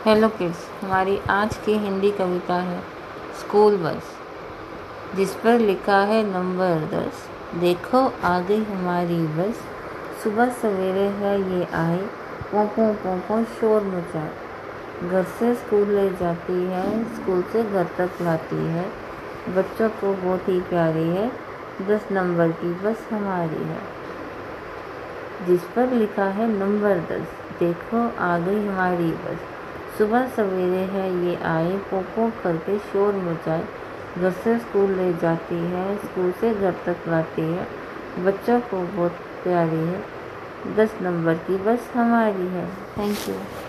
Hello kids, हमारी आज की हिंदी कविता है स्कूल बस, जिस पर लिखा है नंबर 10। देखो आ गई हमारी बस, सुबह सवेरे है ये आए, पों पों शोर मचाए। घर से स्कूल ले जाती है, स्कूल से घर तक लाती है, बच्चों को बहुत ही प्यारी है, 10 नंबर की बस हमारी है। जिस पर लिखा है नंबर 10। देखो आ गई हमारी बस, सुबह सवेरे है ये आए, पों करके शोर मचाए। घर से स्कूल ले जाती है, स्कूल से घर तक लाती है, बच्चों को बहुत प्यारी है, 10 नंबर की बस हमारी है। Thank you.